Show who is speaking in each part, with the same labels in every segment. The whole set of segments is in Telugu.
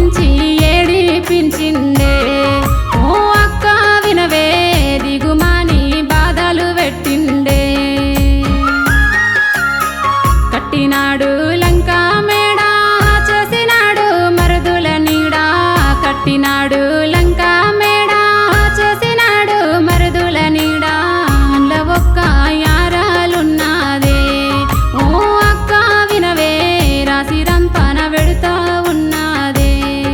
Speaker 1: ఆడించి ఏడిపించిండే ఓ అక్క వినవే దిగుమాని బాధలు పెట్టిండే కట్టినాడు లంకా మేడ చేసినాడు మరుదుల నీడ కట్టినాడు లంకా మేడ చేసినాడు మరుదుల నీడ అందులో ఒక్క యారాలున్నదే ఓ అక్క వినవే రాసి రంపన వెడుతా ఉన్నదే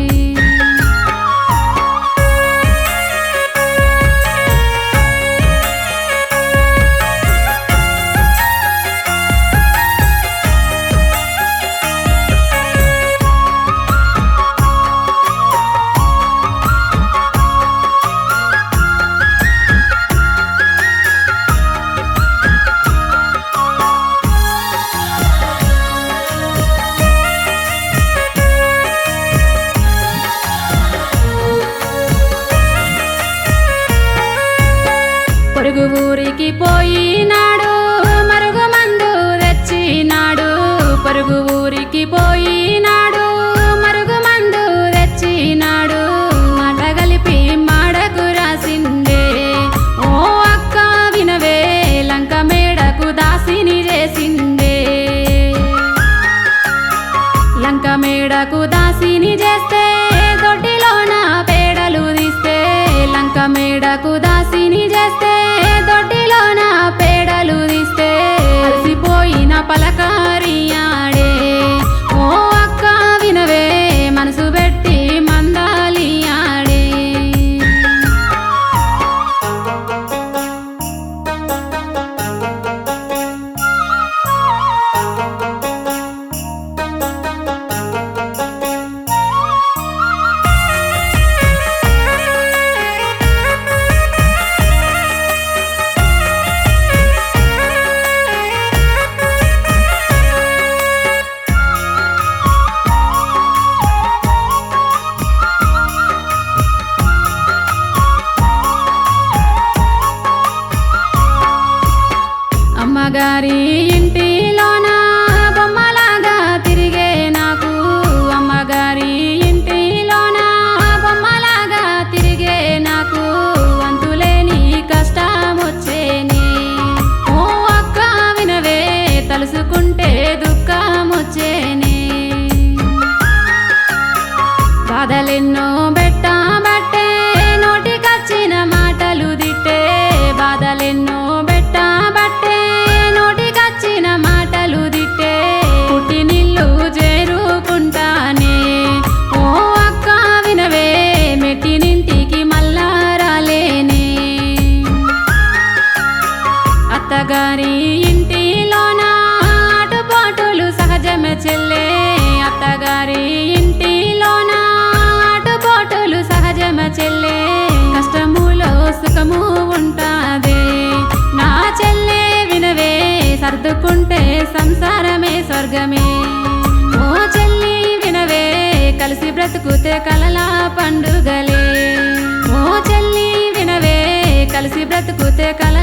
Speaker 1: పొరుగు ఊరికి పోయినాడు మరుగు మందు తెచ్చినాడు పొరుగు ఊరికి పోయినాడు మరుగు మందు తెచ్చినాడు మాట కలిపి మాడకు రాసిందే ఓ అక్క వినవే లంక మేడకు దాసిని చేసిందే లంక మేడకు దాసిని చేస్తే దొడ్డిలోన పేడలు తీస్తే లంక మేడకు దాసిని చేస్తే దొడ్డిలోన పేడలు తీస్తే అలసిపోయిన పలకారియాడే ఓ అక్క వినవే మనసు పెట్టి మందాలియాడే అమ్మగారి ఇంటిలోన బొమ్మలాగా తిరిగే నాకు అమ్మగారి ఇంటిలోన బొమ్మలాగా తిరిగే నాకు అంతులేని కష్టం వచ్చేనే ఓ అక్క వినవే తలుసుకుంటే దుఃఖం వచ్చేనే బాధలెన్నో బెట్టబట్టే నోటికొచ్చిన మాటలు దిట్టే బాధలెన్నో బెట్టబట్టే నోటికొచ్చిన మాటలు దిట్టే పుట్టినిల్లు చేరుకుంటానే ఓ అక్క వినవే మెట్టినింటికి మళ్ళా రాలేనే అత్తగారి ఇంటిలోన ఆటుపాటులు సహజమే చెల్లే అత్తగారి ఇంటిలోన ఆటుపాటులు సహజమే చెల్లే కష్టములో సుఖము ఉంటాదే నా చెల్లే వినవే సర్దుకుంటే సంసారమే స్వర్గమే ఓ చెల్లి వినవే కలిసి బ్రతుకుతే కలలా పండుగలే ఓ చెల్లి వినవే కలిసి బ్రతుకుతే కల